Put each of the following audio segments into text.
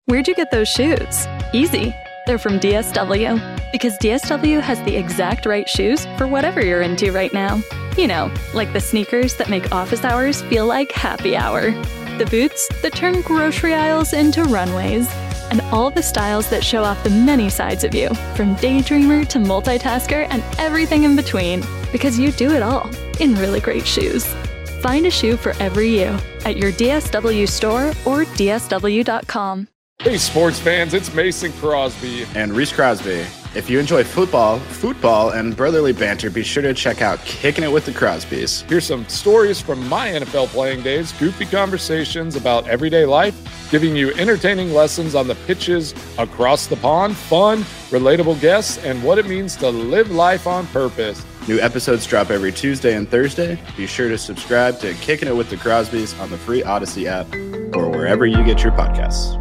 Where'd you get those shoes? Easy. They're from DSW. Because DSW has the exact right shoes for whatever you're into right now. You know, like the sneakers that make office hours feel like happy hour. The boots that turn grocery aisles into runways. And all the styles that show off the many sides of you, from daydreamer to multitasker and everything in between. Because you do it all in really great shoes. Find a shoe for every you at your DSW store or DSW.com. Hey, sports fans, it's Mason Crosby. And Reese Crosby. If you enjoy football, and brotherly banter, be sure to check out Kicking It with the Crosbys. Here's some stories from my NFL playing days, goofy conversations about everyday life, giving you entertaining lessons on the pitches across the pond, fun, relatable guests, and what it means to live life on purpose. New episodes drop every Tuesday and Thursday. Be sure to subscribe to Kicking It with the Crosbys on the free Odyssey app or wherever you get your podcasts.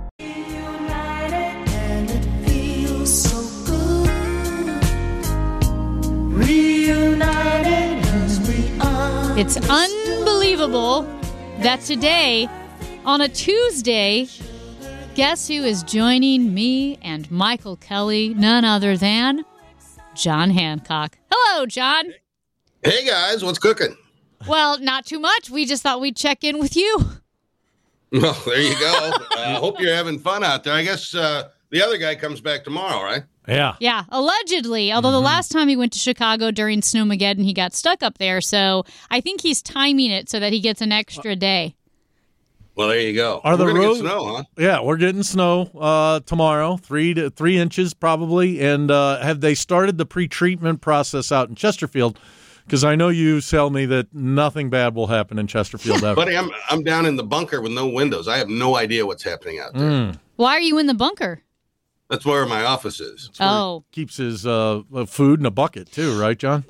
It's unbelievable that today, on a Tuesday, guess who is joining me and Michael Kelly? None other than John Hancock. Hello, John. Hey, guys. What's cooking? Well, not too much. We just thought we'd check in with you. Well, there you go. Hope you're having fun out there. I guess the other guy comes back tomorrow, right? Yeah. Yeah, allegedly. Although the last time he went to Chicago during Snowmageddon, he got stuck up there. So I think he's timing it so that he gets an extra day. Well, there you go. Are the We're gonna roads? get snow, huh? Yeah, we're getting snow tomorrow, 3 to 3 inches probably. And have they started the pre-treatment process out in Chesterfield? Because I know you tell me that nothing bad will happen in Chesterfield ever. Buddy, I'm down in the bunker with no windows. I have no idea what's happening out there. Why are you in the bunker? That's where my office is. Oh. He keeps his food in a bucket too, right, John?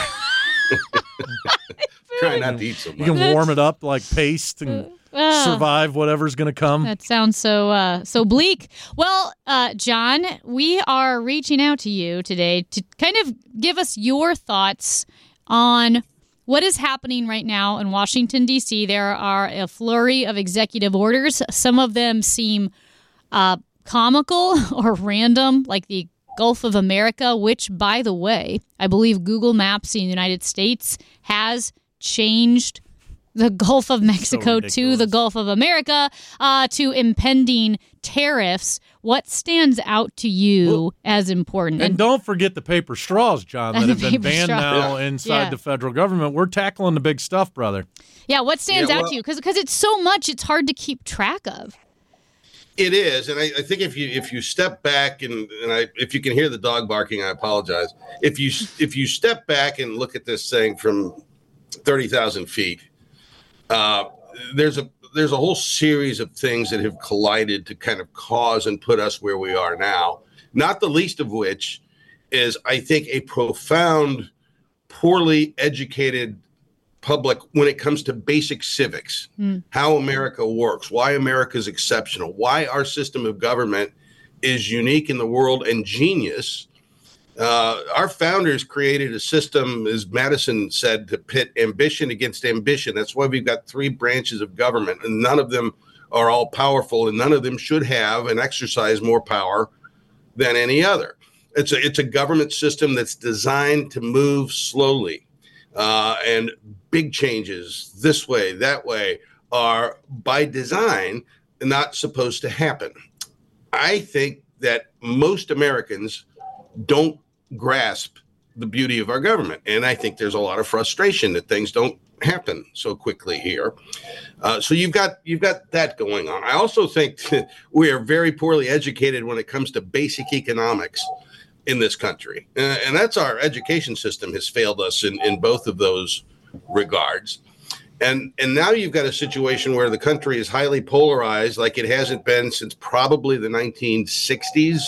Trying not to eat so You much. can warm it up like paste and survive whatever's going to come. That sounds so bleak. Well, John, we are reaching out to you today to kind of give us your thoughts on what is happening right now in Washington, D.C. There are a flurry of executive orders. Some of them seem comical or random, like the Gulf of America, which, by the way, I believe Google Maps in the United States has changed the Gulf of Mexico to the Gulf of America, to impending tariffs. What stands out to you as important? And don't forget the paper straws, John, that have been banned now inside the federal government. We're tackling the big stuff, brother. Yeah, what stands out to you? Because it's so much, it's hard to keep track of. It is, and I think if you step back if you can hear the dog barking, I apologize. If you step back and look at this thing from 30,000 feet, there's a whole series of things that have collided to kind of cause and put us where we are now. Not the least of which is, I think, a profound, poorly educated public when it comes to basic civics, how America works, why America is exceptional, why our system of government is unique in the world and genius. Our founders created a system, as Madison said, to pit ambition against ambition. That's why we've got 3 branches of government, and none of them are all powerful, and none of them should have and exercise more power than any other. It's a government system that's designed to move slowly. And big changes this way, that way are by design not supposed to happen. I think that most Americans don't grasp the beauty of our government. And I think there's a lot of frustration that things don't happen so quickly here. So you've got that going on. I also think that we are very poorly educated when it comes to basic economics in this country. And that's our education system has failed us in both of those regards. And now you've got a situation where the country is highly polarized like it hasn't been since probably the 1960s,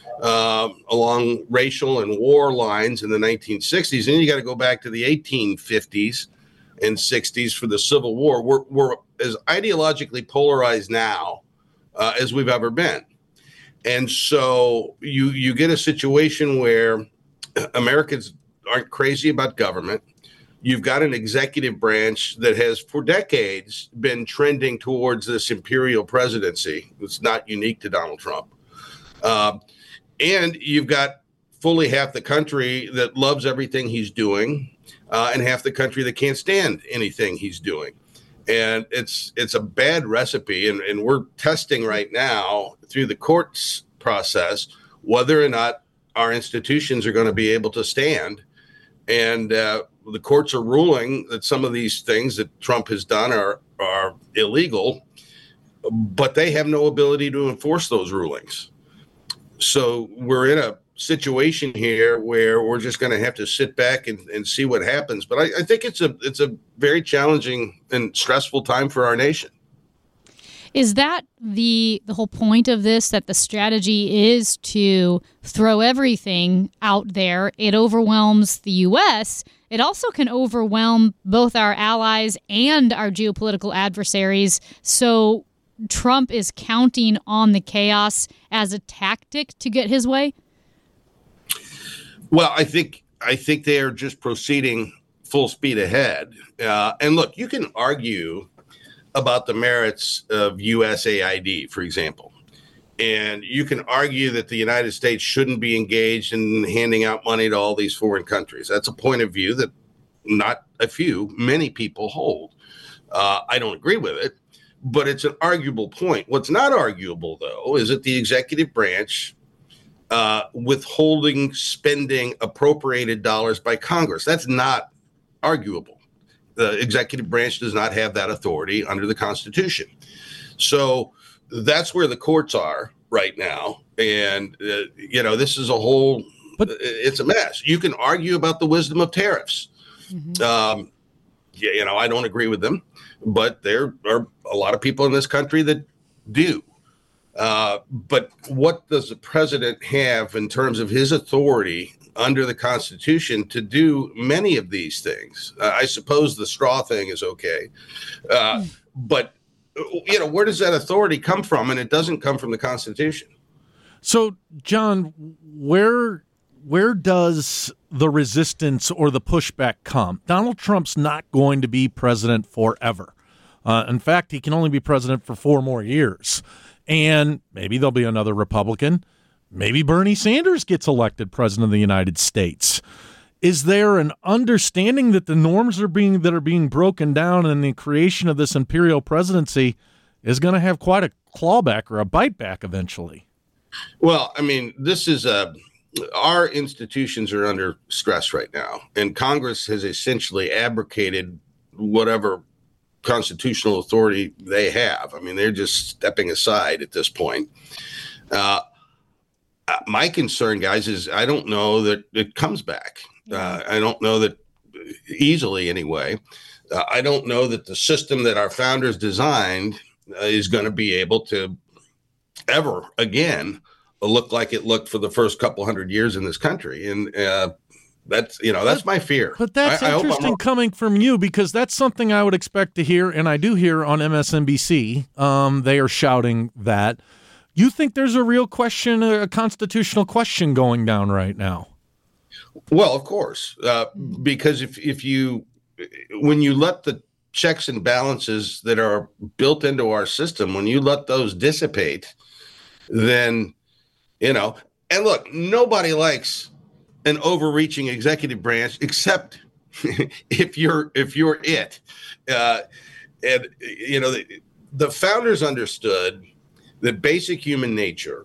along racial and war lines in the 1960s. And you got to go back to the 1850s and 60s for the Civil War. We're as ideologically polarized now as we've ever been. And so you get a situation where Americans aren't crazy about government. you've got an executive branch that has for decades been trending towards this imperial presidency. It's not unique to Donald Trump. And you've got fully half the country that loves everything he's doing, and half the country that can't stand anything he's doing. And it's a bad recipe. And we're testing right now through the courts process whether or not our institutions are going to be able to stand. And the courts are ruling that some of these things that Trump has done are illegal, but they have no ability to enforce those rulings. So we're in a situation here where we're just going to have to sit back and see what happens. But I think it's a very challenging and stressful time for our nation. Is that the whole point of this, that the strategy is to throw everything out there? It overwhelms the U.S. It also can overwhelm both our allies and our geopolitical adversaries. So Trump is counting on the chaos as a tactic to get his way? Well, I think they are just proceeding full speed ahead. And look, you can argue about the merits of USAID, for example. And you can argue that the United States shouldn't be engaged in handing out money to all these foreign countries. That's a point of view that not a few, many people hold. I don't agree with it, but it's an arguable point. What's not arguable, though, is that the executive branch withholding spending appropriated dollars by Congress. That's not arguable. The executive branch does not have that authority under the Constitution. So that's where the courts are right now. And, this is it's a mess. You can argue about the wisdom of tariffs. Mm-hmm. I don't agree with them, but there are a lot of people in this country that do. But what does the president have in terms of his authority under the Constitution to do many of these things? I suppose the straw thing is okay. But, where does that authority come from? And it doesn't come from the Constitution. So, John, where does the resistance or the pushback come? Donald Trump's not going to be president forever. In fact, he can only be president for 4 more years. And maybe there'll be another Republican. Maybe Bernie Sanders gets elected president of the United States. Is there an understanding that the norms that are being broken down and the creation of this imperial presidency is going to have quite a clawback or a bite back eventually? Well, I mean, this is our institutions are under stress right now, and Congress has essentially abrogated whatever constitutional authority they have. I mean, they're just stepping aside at this point. My concern, guys, is I don't know that it comes back. I don't know that easily anyway. I don't know that the system that our founders designed is going to be able to ever again look like it looked for the first couple hundred years in this country. And that's my fear. But that's interesting coming from you, because that's something I would expect to hear, and I do hear on MSNBC. They are shouting that. You think there's a real question, a constitutional question going down right now? Well, of course, because when you let the checks and balances that are built into our system, when you let those dissipate, then, and look, nobody likes an overreaching executive branch, except if you're it. The founders understood that basic human nature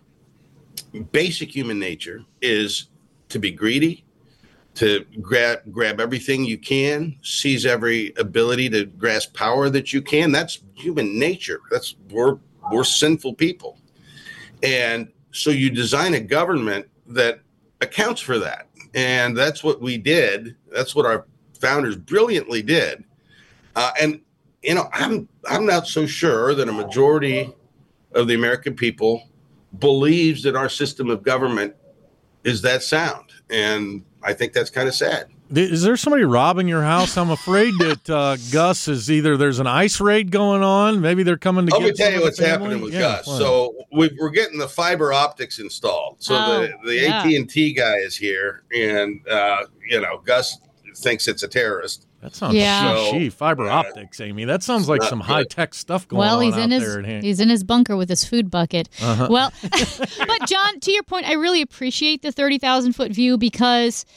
is to be greedy, to grab everything you can, seize every ability to grasp power that you can. That's human nature. We're sinful people. And so you design a government that accounts for that. And that's what we did. That's what our founders brilliantly did. I'm not so sure that a majority of the American people believes that our system of government is that sound. And I think that's kind of sad. Is there somebody robbing your house? I'm afraid that Gus is either there's an ICE raid going on. Maybe they're coming to get. Let me tell you what's happening with Gus. Wow. So we're getting the fiber optics installed. So the AT&T guy is here, and Gus thinks it's a terrorist. That sounds fiber optics, Amy. That sounds like some high-tech stuff going on out there. He's in his bunker with his food bucket. Uh-huh. Well, but John, to your point, I really appreciate the 30,000-foot view because,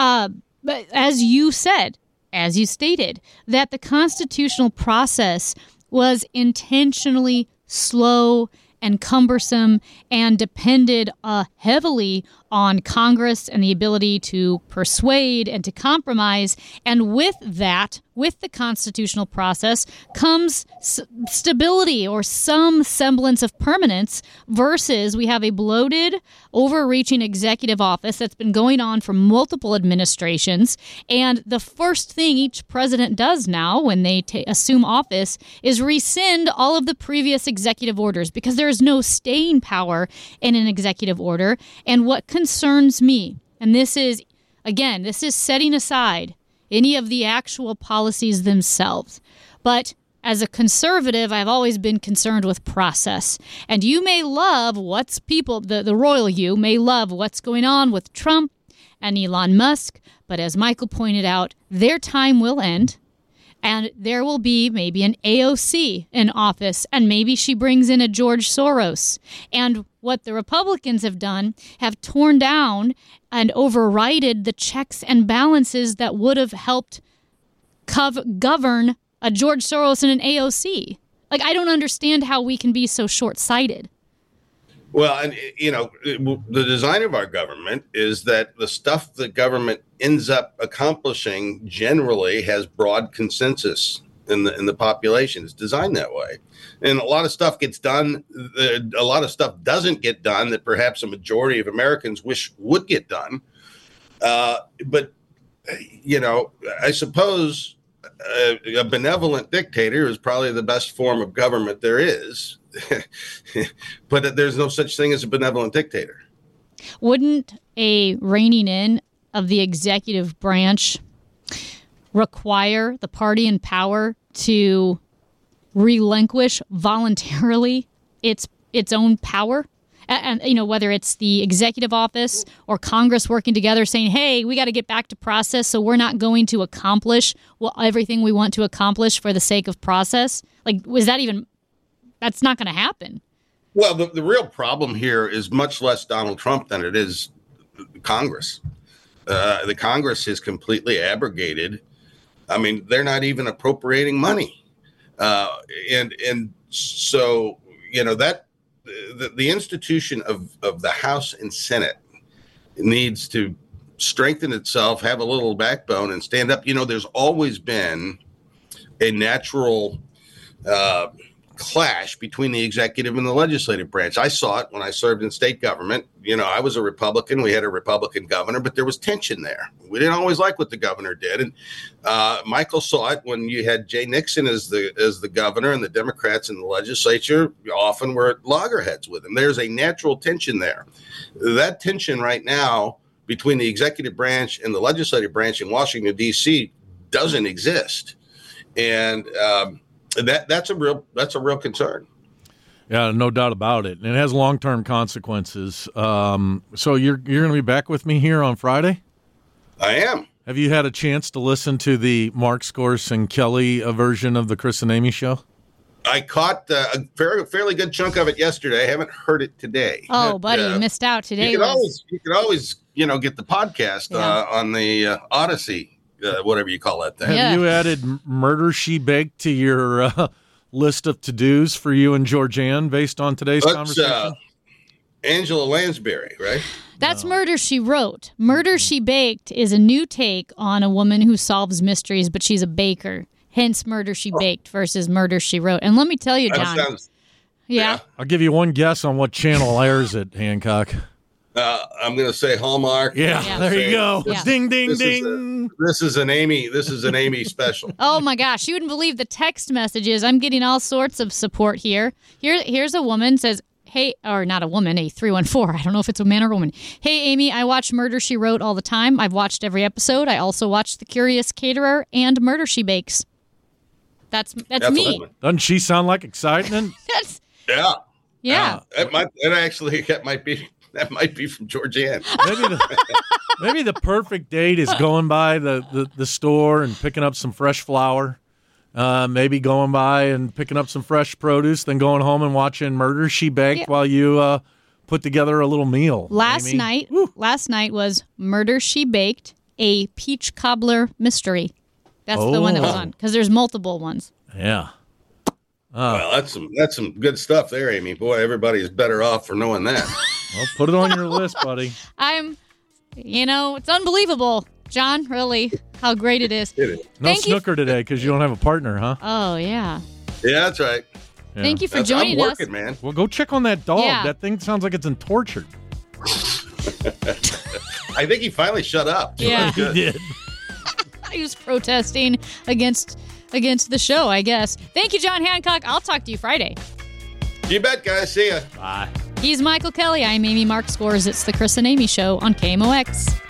as you said, as you stated, that the constitutional process was intentionally slow and cumbersome and depended heavily on Congress and the ability to persuade and to compromise. And with that, with the constitutional process, comes stability or some semblance of permanence versus we have a bloated, overreaching executive office that's been going on for multiple administrations. And the first thing each president does now when they assume office is rescind all of the previous executive orders because there is no staying power in an executive order. And what concerns me, and this is setting aside any of the actual policies themselves. But as a conservative, I've always been concerned with process. And you may love the royal you may love what's going on with Trump and Elon Musk. But as Michael pointed out, their time will end. And there will be maybe an AOC in office, and maybe she brings in a George Soros. And what the Republicans have done have torn down and overridden the checks and balances that would have helped govern a George Soros and an AOC. Like, I don't understand how we can be so short-sighted. Well, and the design of our government is that the stuff the government ends up accomplishing generally has broad consensus in the population. It's designed that way, and a lot of stuff gets done. A lot of stuff doesn't get done that perhaps a majority of Americans wish would get done. But I suppose a benevolent dictator is probably the best form of government there is. But there's no such thing as a benevolent dictator. Wouldn't a reining in of the executive branch require the party in power to relinquish voluntarily its own power? And whether it's the executive office or Congress working together saying, hey, we got to get back to process, so we're not going to accomplish everything we want to accomplish for the sake of process. Like, was that even... That's not going to happen. Well, the real problem here is much less Donald Trump than it is Congress. The Congress is completely abrogated. I mean, they're not even appropriating money. And so, that the institution of the House and Senate needs to strengthen itself, have a little backbone, and stand up. There's always been a natural clash between the executive and the legislative branch. I saw it when I served in state government. I was a Republican. We had a Republican governor, but there was tension there. We didn't always like what the governor did. And Michael saw it when you had Jay Nixon as the governor, and the Democrats in the legislature often were at loggerheads with him. There's a natural tension there. That tension right now between the executive branch and the legislative branch in Washington, D.C. doesn't exist. And that's a real concern. Yeah, no doubt about it. And it has long-term consequences. So you're going to be back with me here on Friday? I am. Have you had a chance to listen to the Mark Scourse and Kelly version of the Chris and Amy show? I caught a fairly good chunk of it yesterday. I haven't heard it today. Oh, buddy, you missed out today. You could always get the podcast on the Odyssey. Whatever you call that thing. Have you added Murder, She Baked to your list of to-dos for you and Georgianne based on today's conversation? Angela Lansbury, right? That's Murder, She Wrote. Murder, She Baked is a new take on a woman who solves mysteries, but she's a baker. Hence Murder, She Baked versus Murder, She Wrote. And let me tell you, John. Yeah. I'll give you one guess on what channel airs it, Hancock. I'm going to say Hallmark. Yeah, there you go. Yeah. Ding, ding, ding. This is an Amy special. Oh my gosh, you wouldn't believe the text messages. I'm getting all sorts of support here. Here's a woman says, hey, or not a woman, a 314. I don't know if it's a man or a woman. Hey, Amy, I watch Murder, She Wrote all the time. I've watched every episode. I also watched The Curious Caterer and Murder, She Bakes. That's me. Doesn't she sound like excitement? Yeah. Yeah. That might be That might be from Georgianne. Maybe the perfect date is going by the store and picking up some fresh flour. Maybe going by and picking up some fresh produce, then going home and watching Murder, She Baked while you put together a little meal. Last night was Murder, She Baked, a peach cobbler mystery. That's the one that was on, because there's multiple ones. Yeah. Well, that's some good stuff there, Amy. Boy, everybody's better off for knowing that. Well, put it on your list, buddy. It's unbelievable, John, really, how great it is. It is. No snooker today because you don't have a partner, huh? Oh, yeah. Yeah, that's right. Yeah. Thank you for joining I'm us. working, man. Well, go check on that dog. Yeah. That thing sounds like it's been tortured. I think he finally shut up. So Yeah. that's good. He did. He was protesting against the show, I guess. Thank you, John Hancock. I'll talk to you Friday. You bet, guys. See ya. Bye. He's Michael Kelly. I'm Amy Mark Scores. It's the Chris and Amy Show on KMOX.